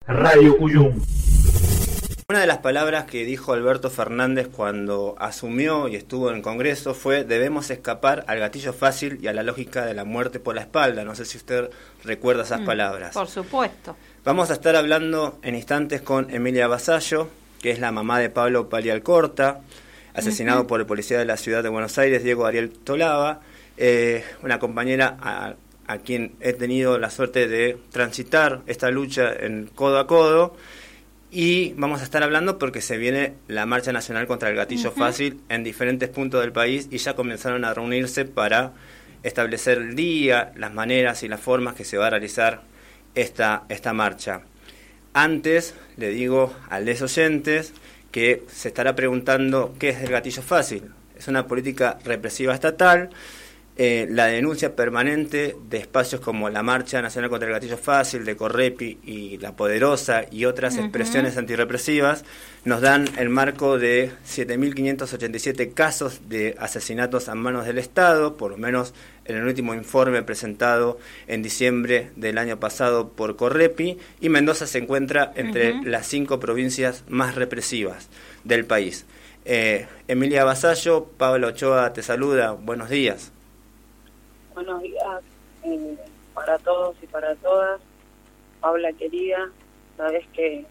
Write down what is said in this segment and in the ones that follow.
Radio Cuyum. Una de las palabras que dijo Alberto Fernández cuando asumió y estuvo en el Congreso fue: debemos escapar al gatillo fácil y a la lógica de la muerte por la espalda. No sé si usted recuerda esas palabras. Por supuesto. Vamos a estar hablando en instantes con Emilia Vasallo, que es la mamá de Pablo Palialcorta, asesinado por el policía de la ciudad de Buenos Aires, Diego Ariel Tolaba, una compañera a quien he tenido la suerte de transitar esta lucha en codo a codo. Y vamos a estar hablando porque se viene la Marcha Nacional contra el Gatillo Fácil en diferentes puntos del país y ya comenzaron a reunirse para establecer el día, las maneras y las formas que se va a realizar esta marcha. Antes, le digo a los oyentes que se estará preguntando qué es el gatillo fácil. Es una política represiva estatal. La denuncia permanente de espacios como la Marcha Nacional contra el Gatillo Fácil, de Correpi y La Poderosa y otras expresiones antirrepresivas nos dan el marco de 7.587 casos de asesinatos a manos del Estado, por lo menos en el último informe presentado en diciembre del año pasado por Correpi, y Mendoza se encuentra entre las 5 provincias más represivas del país. Emilia Vasallo, Pablo Ochoa te saluda, buenos días. Buenos días para todos y para todas. Paula querida, sabes que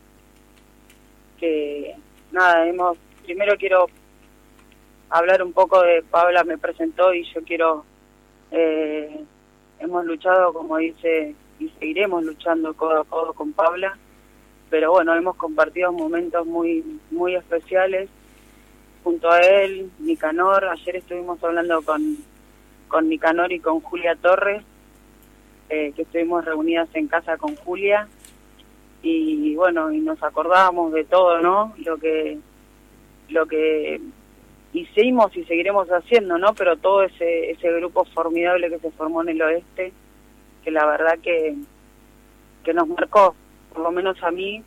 nada, primero quiero hablar un poco de Paula, me presentó y yo quiero, hemos luchado, como dice, y seguiremos luchando codo a codo con Paula, pero bueno, hemos compartido momentos muy, muy especiales junto a él, Nicanor. Ayer estuvimos hablando con Nicanor y con Julia Torres, que estuvimos reunidas en casa con Julia, y bueno, y nos acordábamos de todo, ¿no? Lo que hicimos y seguiremos haciendo, ¿no? Pero todo ese grupo formidable que se formó en el oeste, que la verdad que nos marcó, por lo menos a mí.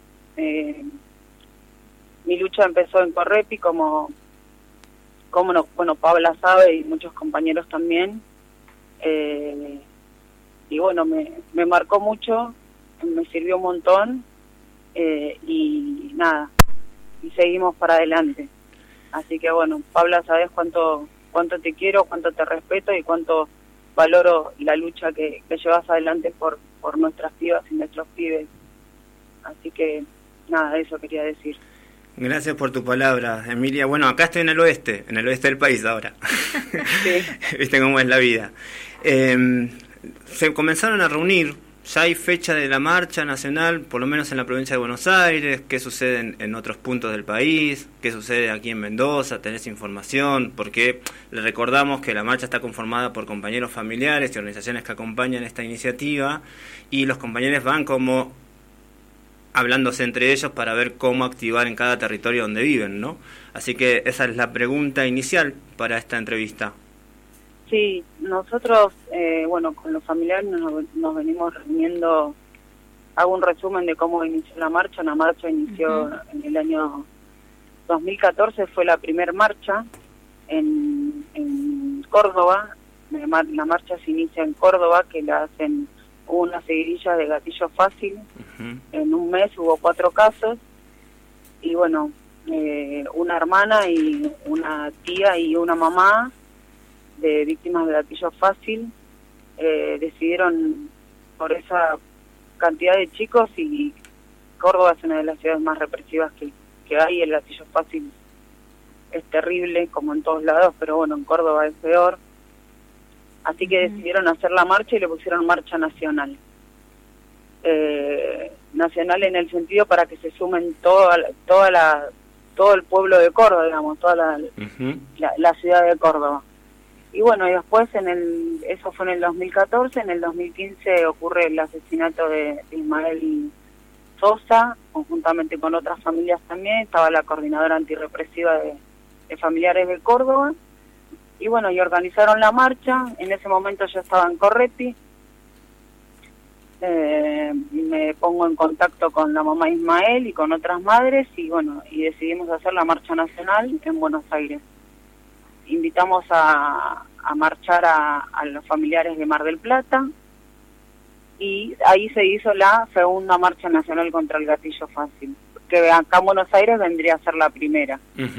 Mi lucha empezó en Correpi, como no, bueno, Paula sabe y muchos compañeros también, y bueno, me marcó mucho, me sirvió un montón, y nada, y seguimos para adelante. Así que bueno, Paula, sabes cuánto te quiero, cuánto te respeto y cuánto valoro la lucha que llevas adelante por nuestras pibas y nuestros pibes. Así que nada, eso quería decir. Gracias por tu palabra, Emilia. Bueno, acá estoy en el oeste del país ahora. Sí. Viste cómo es la vida. Se comenzaron a reunir, ya hay fecha de la marcha nacional, por lo menos en la provincia de Buenos Aires. ¿Qué sucede en otros puntos del país? ¿Qué sucede aquí en Mendoza? ¿Tenés información? Porque le recordamos que la marcha está conformada por compañeros familiares y organizaciones que acompañan esta iniciativa, y los compañeros van como hablándose entre ellos para ver cómo activar en cada territorio donde viven, ¿no? Así que esa es la pregunta inicial para esta entrevista. Sí, nosotros, bueno, con los familiares nos venimos reuniendo. Hago un resumen de cómo inició la marcha. La marcha inició en el año 2014, fue la primera marcha en Córdoba. La marcha se inicia en Córdoba, que la hacen una seguidilla de gatillo fácil. En un mes hubo 4 casos, y bueno, una hermana y una tía y una mamá de víctimas de gatillo fácil decidieron, por esa cantidad de chicos, y Córdoba es una de las ciudades más represivas que hay, el gatillo fácil es terrible como en todos lados, pero bueno, en Córdoba es peor. Así que decidieron hacer la marcha y le pusieron marcha nacional. Nacional en el sentido para que se sumen todo el pueblo de Córdoba, digamos, toda la ciudad de Córdoba. Y bueno, y después eso fue en el 2014, en el 2015 ocurre el asesinato de Ismael Sosa, conjuntamente con otras familias también. Estaba la coordinadora antirrepresiva de familiares de Córdoba. Y bueno, y organizaron la marcha. En ese momento yo estaba en Correpi. Me pongo en contacto con la mamá Ismael y con otras madres, y bueno, y decidimos hacer la marcha nacional en Buenos Aires. Invitamos a marchar a los familiares de Mar del Plata, y ahí se hizo la segunda marcha nacional contra el gatillo fácil, que acá en Buenos Aires vendría a ser la primera.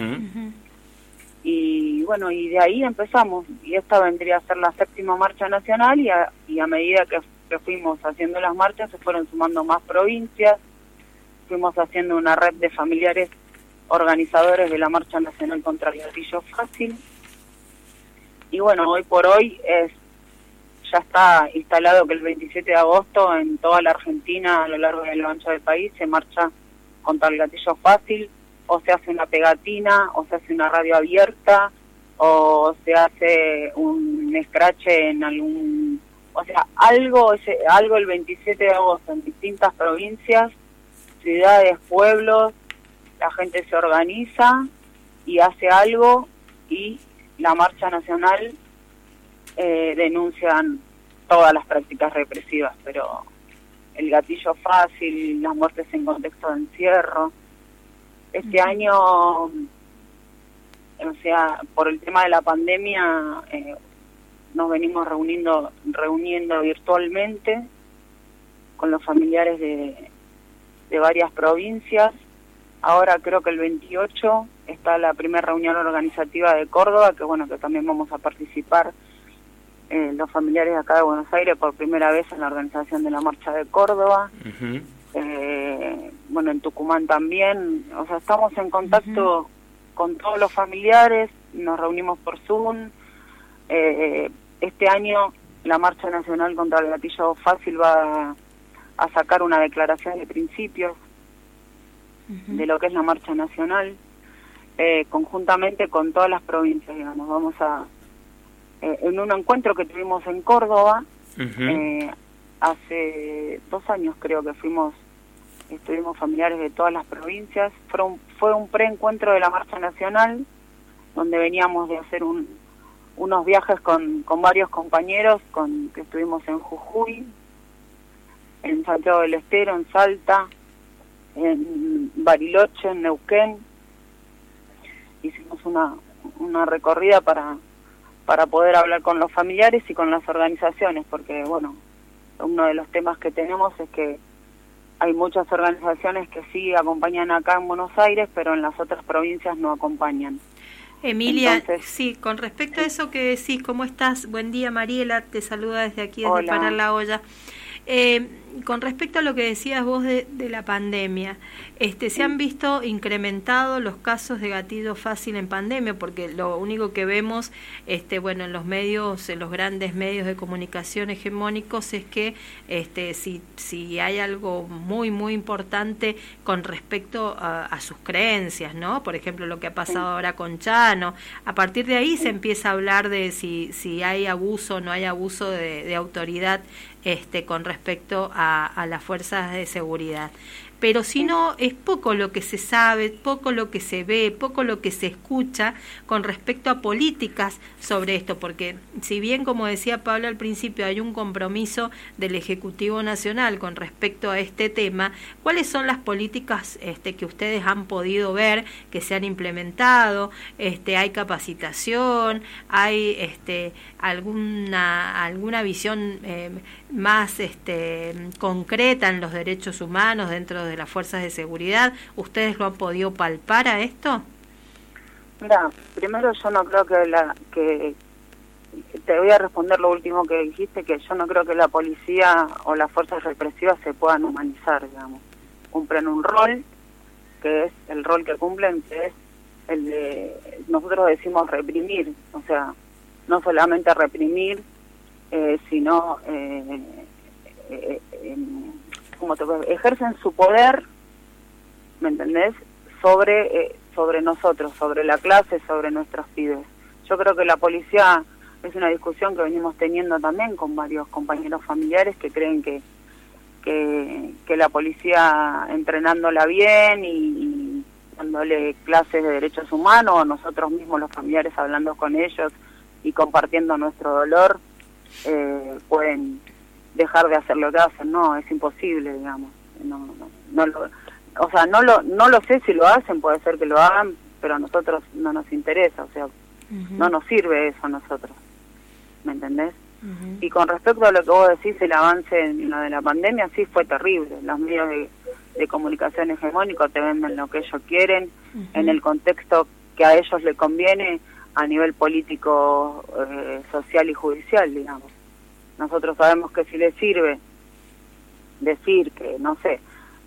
Y bueno, y de ahí empezamos, y esta vendría a ser la 7ª marcha nacional, y a medida que fuimos haciendo las marchas se fueron sumando más provincias, fuimos haciendo una red de familiares organizadores de la marcha nacional contra el gatillo fácil, y bueno, hoy por hoy ya está instalado que el 27 de agosto en toda la Argentina, a lo largo y lo ancho del país, se marcha contra el gatillo fácil, o se hace una pegatina, o se hace una radio abierta, o se hace un scratch en algún... O sea, algo el 27 de agosto en distintas provincias, ciudades, pueblos, la gente se organiza y hace algo, y la marcha nacional denuncian todas las prácticas represivas, pero el gatillo fácil, las muertes en contexto de encierro. Este año, o sea, por el tema de la pandemia, nos venimos reuniendo virtualmente con los familiares de varias provincias. Ahora creo que el 28 está la primera reunión organizativa de Córdoba, que bueno, que también vamos a participar los familiares de acá de Buenos Aires por primera vez en la organización de la Marcha de Córdoba. Bueno, en Tucumán también. O sea, estamos en contacto con todos los familiares, nos reunimos por Zoom. Este año la Marcha Nacional contra el Gatillo Fácil va a sacar una declaración de principios de lo que es la Marcha Nacional, conjuntamente con todas las provincias, digamos. Vamos a... en un encuentro que tuvimos en Córdoba, hace 2 años creo que estuvimos familiares de todas las provincias. Fue un preencuentro de la Marcha Nacional, donde veníamos de hacer unos viajes con varios compañeros, que estuvimos en Jujuy, en Santiago del Estero, en Salta, en Bariloche, en Neuquén. Hicimos una recorrida para poder hablar con los familiares y con las organizaciones, porque bueno, uno de los temas que tenemos es que hay muchas organizaciones que sí acompañan acá en Buenos Aires, pero en las otras provincias no acompañan. Emilia, entonces, sí, con respecto a eso que decís, ¿cómo estás? Buen día, Mariela, te saluda desde aquí, desde Hola. Parar la Olla. Con respecto a lo que decías vos de la pandemia, ¿se han visto incrementados los casos de gatillo fácil en pandemia? Porque lo único que vemos, bueno, en los medios, en los grandes medios de comunicación hegemónicos, es que si hay algo muy, muy importante con respecto a sus creencias, ¿no? Por ejemplo, lo que ha pasado ahora con Chano. A partir de ahí se empieza a hablar de si hay abuso o no hay abuso de autoridad con respecto a las fuerzas de seguridad. Pero si no, es poco lo que se sabe, poco lo que se ve, poco lo que se escucha con respecto a políticas sobre esto, porque si bien, como decía Pablo al principio, hay un compromiso del Ejecutivo Nacional con respecto a este tema, ¿cuáles son las políticas que ustedes han podido ver que se han implementado? ¿Hay capacitación? ¿Hay alguna visión más concreta en los derechos humanos dentro de las fuerzas de seguridad? ¿Ustedes lo han podido palpar a esto? Mira, primero yo no creo que te voy a responder lo último que dijiste, que yo no creo que la policía o las fuerzas represivas se puedan humanizar, digamos. Cumplen un rol, que es el rol que cumplen, que es el de, nosotros decimos reprimir, o sea, no solamente reprimir, sino ejercen su poder, ¿me entendés?, sobre nosotros, sobre la clase, sobre nuestros pibes. Yo creo que la policía es una discusión que venimos teniendo también con varios compañeros familiares que creen que la policía, entrenándola bien y dándole clases de derechos humanos, o nosotros mismos los familiares hablando con ellos y compartiendo nuestro dolor, pueden dejar de hacer lo que hacen. No, es imposible, digamos. No lo sé si lo hacen, puede ser que lo hagan, pero a nosotros no nos interesa, o sea, no nos sirve eso a nosotros, ¿me entendés? Y con respecto a lo que vos decís, el avance en lo de la pandemia, sí fue terrible. Los medios de comunicación hegemónicos te venden lo que ellos quieren, en el contexto que a ellos les conviene a nivel político, social y judicial, digamos. Nosotros sabemos que si les sirve decir que, no sé,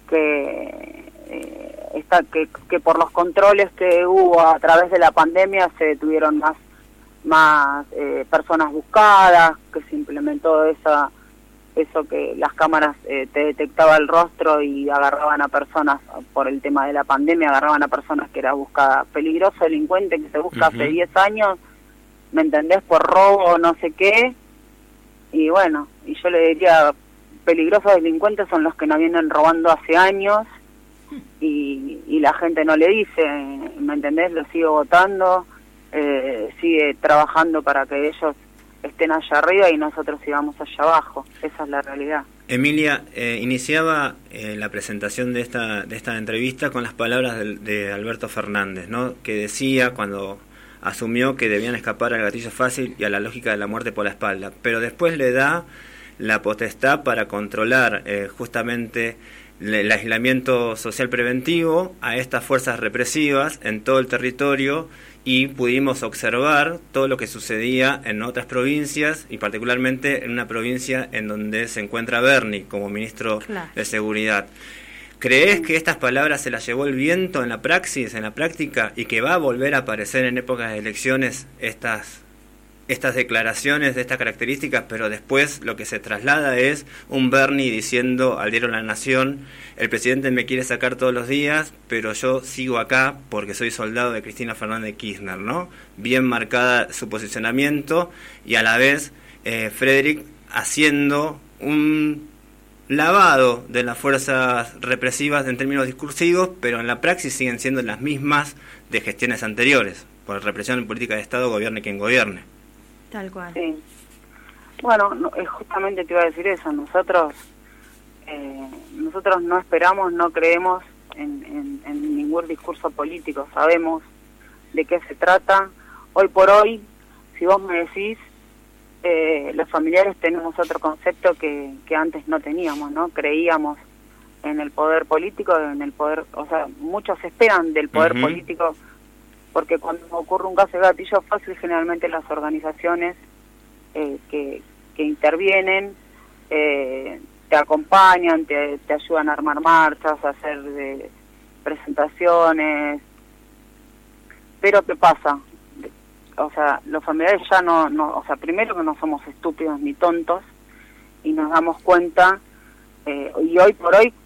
que por los controles que hubo a través de la pandemia se detuvieron más personas buscadas, que se implementó eso que las cámaras te detectaba el rostro y agarraban a personas por el tema de la pandemia, agarraban a personas que era buscada, peligroso delincuente que se busca hace 10 años, ¿me entendés? Por robo, no sé qué, y bueno, y yo le diría, peligrosos delincuentes son los que nos vienen robando hace años y la gente no le dice, ¿me entendés? Lo sigue votando, sigue trabajando para que ellos estén allá arriba y nosotros sigamos allá abajo. Esa es la realidad. Emilia, iniciaba la presentación de esta entrevista con las palabras de Alberto Fernández, ¿no? Que decía cuando asumió que debían escapar al gatillo fácil y a la lógica de la muerte por la espalda, pero después le da la potestad para controlar justamente el aislamiento social preventivo a estas fuerzas represivas en todo el territorio, y pudimos observar todo lo que sucedía en otras provincias y particularmente en una provincia en donde se encuentra Berni como ministro de Seguridad. ¿Crees que estas palabras se las llevó el viento en la praxis, en la práctica, y que va a volver a aparecer en épocas de elecciones estas declaraciones de estas características, pero después lo que se traslada es un Berni diciendo al diario La Nación: el presidente me quiere sacar todos los días, pero yo sigo acá porque soy soldado de Cristina Fernández de Kirchner, ¿no? Bien marcada su posicionamiento, y a la vez Frederick haciendo un lavado de las fuerzas represivas en términos discursivos, pero en la praxis siguen siendo las mismas de gestiones anteriores, por represión en política de Estado, gobierne quien gobierne. Tal cual. Sí. Bueno, justamente te iba a decir eso. Nosotros no esperamos, no creemos en ningún discurso político. Sabemos de qué se trata. Hoy por hoy, si vos me decís, los familiares tenemos otro concepto que antes no teníamos, ¿no? Creíamos en el poder político, o sea, muchos esperan del poder político, porque cuando ocurre un caso de gatillo fácil, generalmente las organizaciones que intervienen te acompañan, te ayudan a armar marchas, a hacer presentaciones. Pero ¿qué pasa? O sea, los familiares ya no, o sea, primero que no somos estúpidos ni tontos, y nos damos cuenta, y hoy por hoy,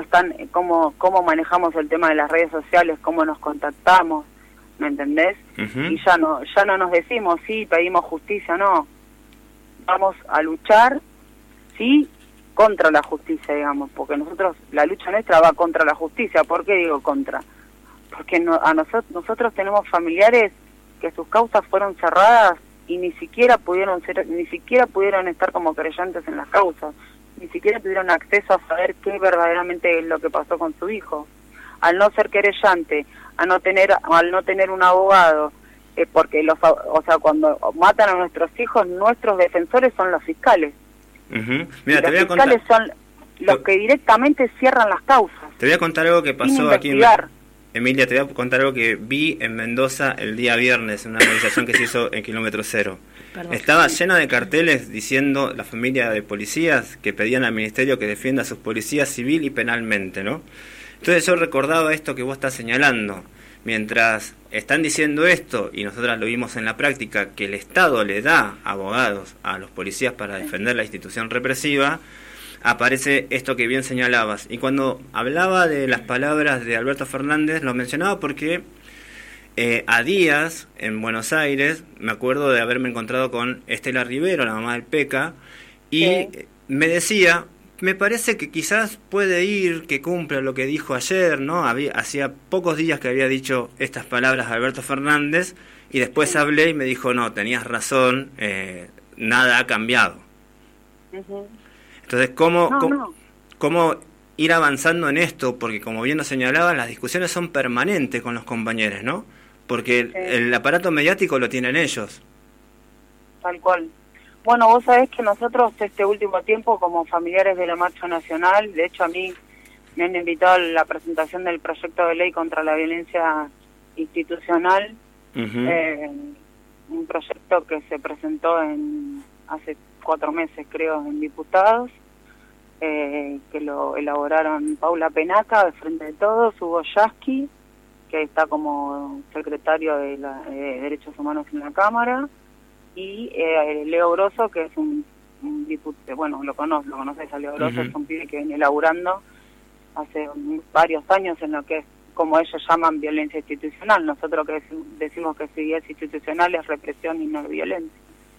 cómo manejamos el tema de las redes sociales, cómo nos contactamos, ¿me entendés? Y ya no nos decimos, sí, pedimos justicia, no. Vamos a luchar, sí, contra la justicia, digamos, porque la lucha nuestra va contra la justicia. ¿Por qué digo contra? Porque nosotros tenemos familiares que sus causas fueron cerradas y ni siquiera pudieron estar como creyentes en las causas, ni siquiera tuvieron acceso a saber qué verdaderamente es lo que pasó con su hijo. Al no ser querellante, al no tener un abogado, porque cuando matan a nuestros hijos, nuestros defensores son los fiscales. Mira, los fiscales son los que directamente cierran las causas. Te voy a contar algo que pasó aquí en Emilia, te voy a contar algo que vi en Mendoza el día viernes, en una movilización que se hizo en Kilómetro Cero. Estaba llena de carteles diciendo la familia de policías que pedían al ministerio que defienda a sus policías civil y penalmente, ¿no? Entonces yo recordaba esto que vos estás señalando. Mientras están diciendo esto, y nosotras lo vimos en la práctica, que el Estado le da abogados a los policías para defender la institución represiva, aparece esto que bien señalabas. Y cuando hablaba de las palabras de Alberto Fernández, lo mencionaba porque a días, en Buenos Aires, me acuerdo de haberme encontrado con Estela Rivero, la mamá del Peca, y me decía: me parece que quizás puede ir, que cumpla lo que dijo ayer, ¿no? Hacía pocos días que había dicho estas palabras a Alberto Fernández, y después hablé y me dijo: no, tenías razón, nada ha cambiado. Entonces, ¿cómo ir avanzando en esto? Porque, como bien nos señalaban, las discusiones son permanentes con los compañeros, ¿no? Porque el aparato mediático lo tienen ellos. Tal cual. Bueno, vos sabés que nosotros este último tiempo, como familiares de la Marcha Nacional, de hecho a mí me han invitado a la presentación del proyecto de ley contra la violencia institucional, un proyecto que se presentó hace 4 meses, creo, en diputados, que lo elaboraron Paula Penaca, de Frente de Todos, Hugo Yasky, que está como secretario de Derechos Humanos en la Cámara, y Leo Grosso, que es un diputado, bueno, lo conoces a Leo Grosso, es un pibe que viene elaborando hace varios años en lo que es, como ellos llaman, violencia institucional. Nosotros que decimos que si es institucional es represión y no es violencia.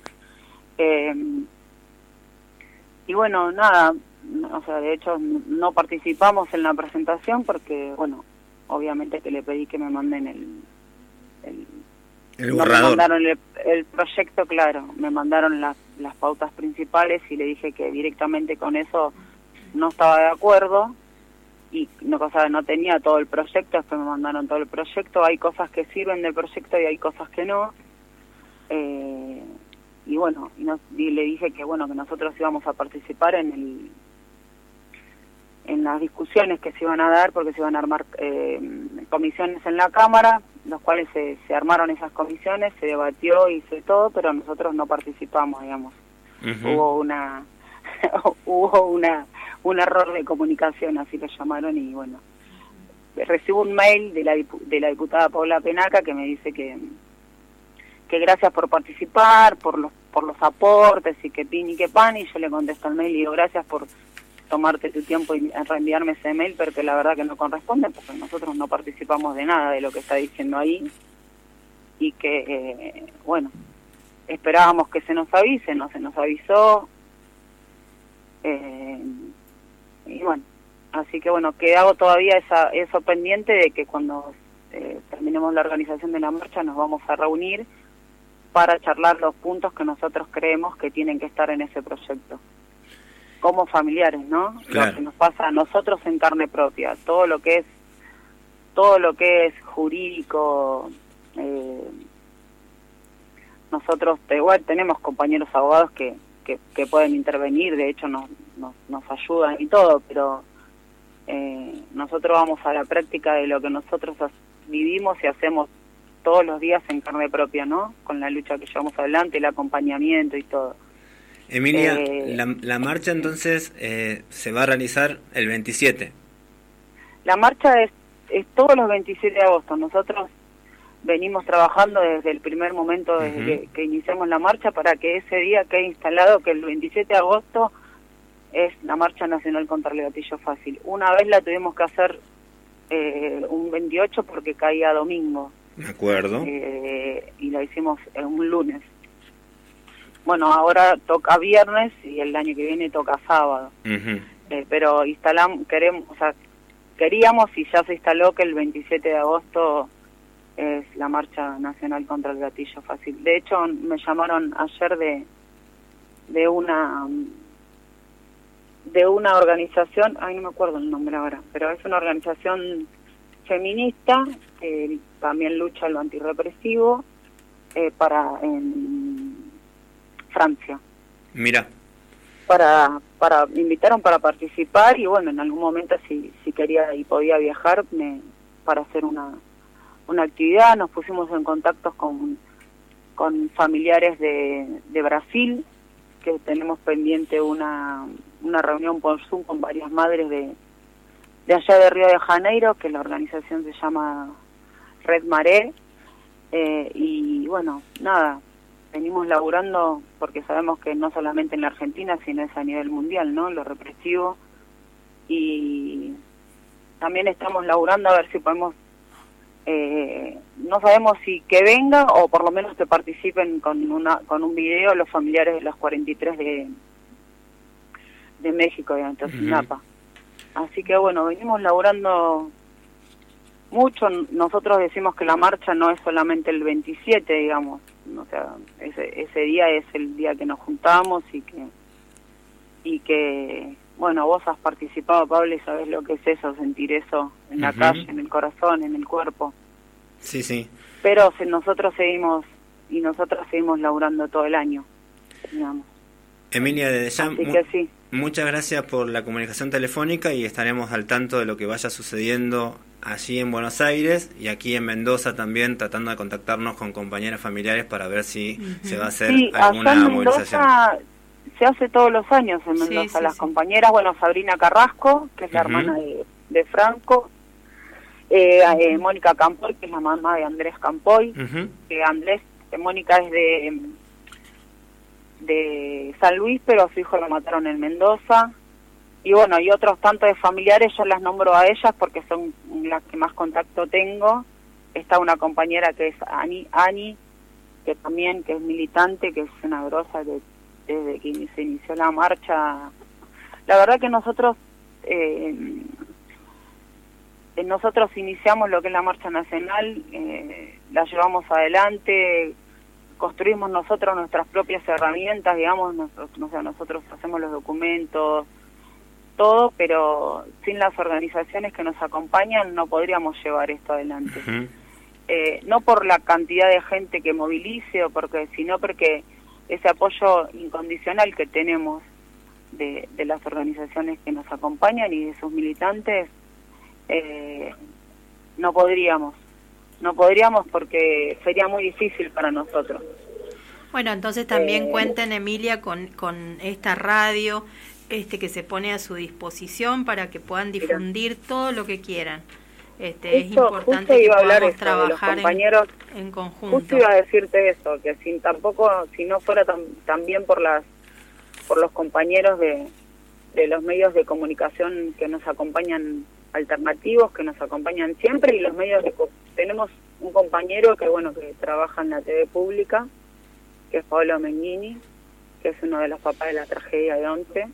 Y bueno, nada, o sea, de hecho no participamos en la presentación porque, bueno, obviamente que le pedí que me manden el borrador. Me mandaron el proyecto, claro, me mandaron las pautas principales y le dije que directamente con eso no estaba de acuerdo y no tenía todo el proyecto. Después me mandaron todo el proyecto. Hay cosas que sirven del proyecto y hay cosas que no. Y bueno, y le dije que bueno, que nosotros íbamos a participar en las discusiones que se iban a dar, porque se iban a armar comisiones en la Cámara, los cuales se armaron esas comisiones, se debatió y se todo, pero nosotros no participamos, digamos. Hubo un error de comunicación, así lo llamaron, y bueno, recibo un mail de la diputada Paula Penaca que me dice que gracias por participar, por los aportes y que pin y que pan, y yo le contesto al mail y digo gracias por tomarte tu tiempo y reenviarme ese mail, pero que la verdad que no corresponde porque nosotros no participamos de nada de lo que está diciendo ahí, y que bueno, esperábamos que se nos avise, no se nos avisó, y bueno, así que bueno, quedaba todavía eso pendiente de que cuando terminemos la organización de la marcha nos vamos a reunir para charlar los puntos que nosotros creemos que tienen que estar en ese proyecto como familiares, ¿no? Claro. Lo que nos pasa a nosotros en carne propia, todo lo que es jurídico. Nosotros igual tenemos compañeros abogados que pueden intervenir, de hecho nos ayudan y todo, pero nosotros vamos a la práctica de lo que nosotros vivimos y hacemos todos los días en carne propia, ¿no? Con la lucha que llevamos adelante, el acompañamiento y todo. Emilia, la marcha entonces se va a realizar el 27. La marcha es todos los 27 de agosto. Nosotros venimos trabajando desde el primer momento, desde que iniciamos la marcha, para que ese día quede instalado que el 27 de agosto es la Marcha Nacional contra el Gatillo Fácil. Una vez la tuvimos que hacer un 28 porque caía domingo. De acuerdo. Y la hicimos un lunes. Bueno, ahora toca viernes y el año que viene toca sábado. Pero queríamos y ya se instaló que el 27 de agosto es la Marcha Nacional contra el Gatillo Fácil. De hecho, me llamaron ayer de una organización, no me acuerdo el nombre ahora, pero es una organización feminista que también lucha lo antirrepresivo en Francia. Mira. Invitaron para participar y bueno, en algún momento si quería y podía viajar para hacer una actividad. Nos pusimos en contacto con familiares de Brasil, que tenemos pendiente una reunión por Zoom con varias madres de allá de Río de Janeiro, que la organización se llama Red Maré, y bueno, nada, venimos laburando porque sabemos que no solamente en la Argentina, sino es a nivel mundial, ¿no? Lo represivo, y también estamos laburando a ver si podemos, no sabemos si que venga o por lo menos que participen con un video los familiares de los 43 de México, de Antocinapa. Así que bueno, venimos laburando mucho. Nosotros decimos que la marcha no es solamente el 27, digamos, o sea, ese día es el día que nos juntamos y que bueno, vos has participado, Pablo, y sabés lo que es eso, sentir eso en la calle, en el corazón, en el cuerpo. Sí, sí. Pero nosotros seguimos laburando todo el año, digamos. Emilia, desde ya, así que sí. Muchas gracias por la comunicación telefónica y estaremos al tanto de lo que vaya sucediendo allí en Buenos Aires y aquí en Mendoza también, tratando de contactarnos con compañeras familiares para ver si se va a hacer alguna movilización. Se hace todos los años en Mendoza. Las compañeras, bueno, Sabrina Carrasco, que es la hermana de Franco, Mónica Campoy, que es la mamá de Andrés Campoy, Mónica es de San Luis, pero a su hijo lo mataron en Mendoza. Y bueno, y otros tantos de familiares, yo las nombro a ellas porque son las que más contacto tengo. Está una compañera que es Ani, que también que es militante, que es una grosa desde que se inició la marcha. La verdad que nosotros iniciamos lo que es la marcha nacional, la llevamos adelante, construimos nosotros nuestras propias herramientas, digamos, nosotros hacemos los documentos, todo, pero sin las organizaciones que nos acompañan no podríamos llevar esto adelante. No por la cantidad de gente que movilice, sino porque ese apoyo incondicional que tenemos de las organizaciones que nos acompañan y de sus militantes, no podríamos porque sería muy difícil para nosotros. Bueno, entonces también cuenten, Emilia, con esta radio que se pone a su disposición para que puedan difundir todo lo que quieran. Es importante que podamos trabajar en conjunto. Justo iba a decirte eso, que si no fuera también por los compañeros de los medios de comunicación que nos acompañan, alternativos, que nos acompañan siempre, y los medios tenemos un compañero que trabaja en la TV pública, que es Pablo Menghini, que es uno de los papás de la tragedia de Once.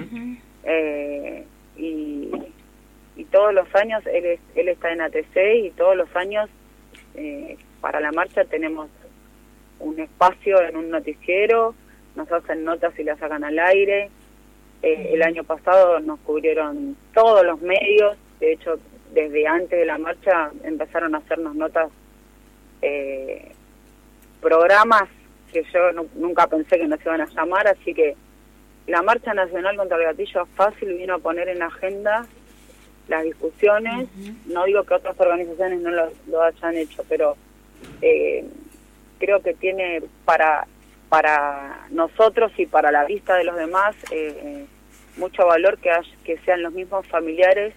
Y todos los años él está en ATC, y todos los años para la marcha tenemos un espacio en un noticiero, nos hacen notas y las sacan al aire. El año pasado nos cubrieron todos los medios, de hecho desde antes de la marcha empezaron a hacernos notas, programas que yo nunca pensé que nos iban a llamar, así que la Marcha Nacional contra el Gatillo Fácil vino a poner en agenda las discusiones. No digo que otras organizaciones no lo hayan hecho, pero creo que tiene para nosotros y para la vista de los demás mucho valor que sean los mismos familiares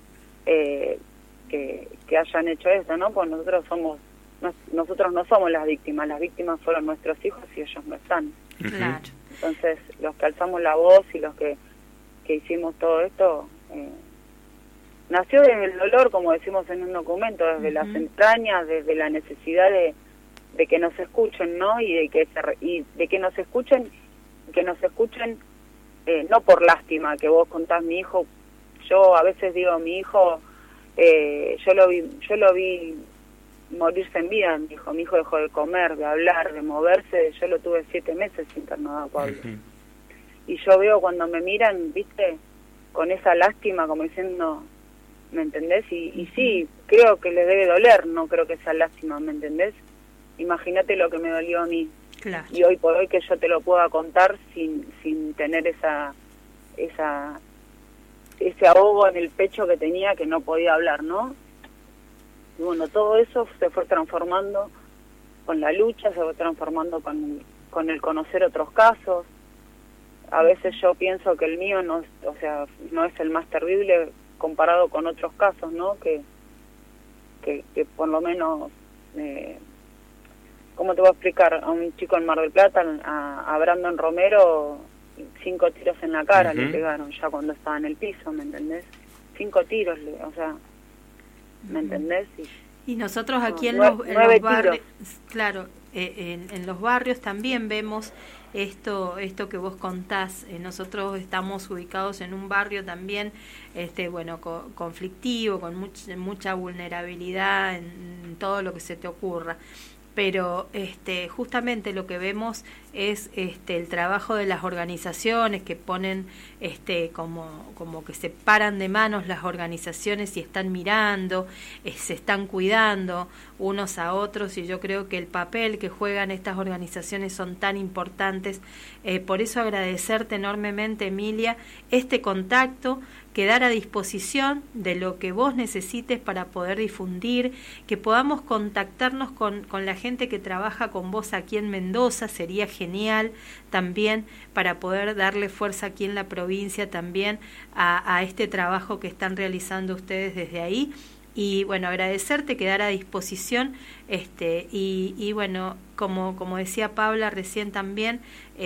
que hayan hecho esto, ¿no? Pues nosotros no somos las víctimas fueron nuestros hijos y ellos no están. Claro. Entonces, los que alzamos la voz y los que hicimos todo esto, nació desde el dolor, como decimos en un documento, desde las entrañas, desde la necesidad de que nos escuchen, ¿no? Y de que nos escuchen, no por lástima, que vos contás mi hijo. Yo a veces digo, mi hijo, yo lo vi morirse en vida. Mi hijo dejó de comer, de hablar, de moverse. Yo lo tuve 7 meses internado, Pablo. Y yo veo cuando me miran, viste, con esa lástima, como diciendo, ¿me entendés? Y sí, creo que les debe doler, no creo que sea lástima, ¿me entendés? Imagínate lo que me dolió a mí. Claro. Y hoy por hoy que yo te lo pueda contar sin tener ese ahogo en el pecho que tenía, que no podía hablar, ¿no? Y bueno, todo eso se fue transformando con la lucha, se fue transformando con el conocer otros casos. A veces yo pienso que el mío no es el más terrible comparado con otros casos, ¿no? Que por lo menos, ¿cómo te voy a explicar? A un chico en Mar del Plata, a Brandon Romero, 5 tiros en la cara le pegaron ya cuando estaba en el piso, ¿me entendés? 5 tiros, ¿me entendés? Y nosotros aquí en los barrios, claro, en los barrios también vemos esto que vos contás. Nosotros estamos ubicados en un barrio también, conflictivo, con mucha vulnerabilidad en todo lo que se te ocurra. pero justamente lo que vemos es el trabajo de las organizaciones que ponen como que se paran de manos las organizaciones y están mirando, se están cuidando unos a otros, y yo creo que el papel que juegan estas organizaciones son tan importantes. Por eso agradecerte enormemente, Emilia, este contacto, quedar a disposición de lo que vos necesites para poder difundir, que podamos contactarnos con la gente que trabaja con vos aquí en Mendoza, sería genial también para poder darle fuerza aquí en la provincia también a este trabajo que están realizando ustedes desde ahí. Y bueno, agradecerte, quedar a disposición, y bueno, como decía Paula recién también,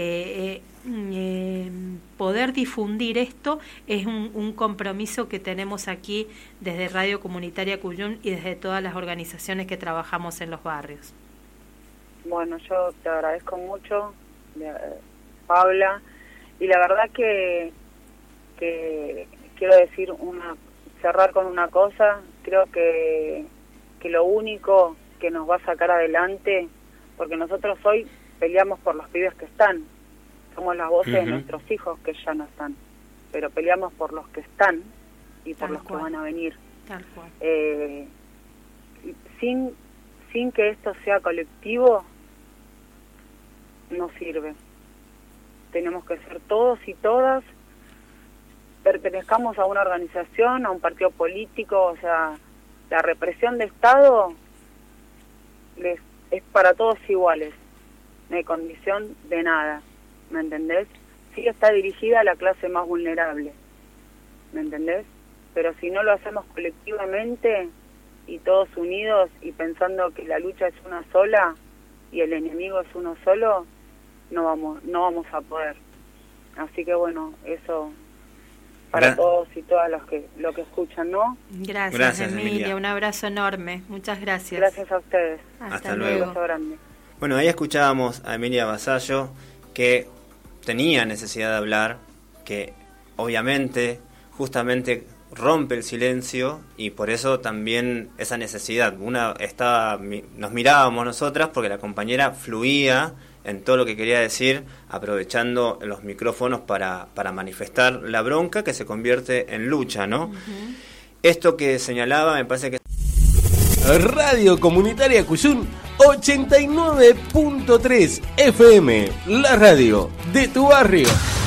poder difundir esto es un compromiso que tenemos aquí desde Radio Comunitaria Cuyum y desde todas las organizaciones que trabajamos en los barrios. Bueno, yo te agradezco mucho, Paula, y la verdad que quiero decir cerrar con una cosa. Creo que lo único que nos va a sacar adelante, porque nosotros hoy peleamos por los pibes que están, somos las voces de nuestros hijos que ya no están, pero peleamos por los que están y por los que van a venir. Tal cual. Sin que esto sea colectivo, no sirve. Tenemos que ser todos y todas, pertenezcamos a una organización, a un partido político, o sea, la represión de Estado es para todos iguales, no hay condición de nada, ¿me entendés? Sí está dirigida a la clase más vulnerable, ¿me entendés? Pero si no lo hacemos colectivamente y todos unidos y pensando que la lucha es una sola y el enemigo es uno solo, no vamos a poder. Así que bueno, eso para todos y todas los que escuchan, ¿no? Gracias, Emilia, un abrazo enorme, muchas gracias. Gracias a ustedes. Hasta luego. Un abrazo grande. Bueno, ahí escuchábamos a Emilia Vasallo, que tenía necesidad de hablar, que obviamente justamente rompe el silencio, y por eso también esa necesidad. Nos mirábamos nosotras porque la compañera fluía en todo lo que quería decir, aprovechando los micrófonos para manifestar la bronca que se convierte en lucha, ¿no? Esto que señalaba me parece que... Radio Comunitaria Cuyum 89.3 FM, la radio de tu barrio.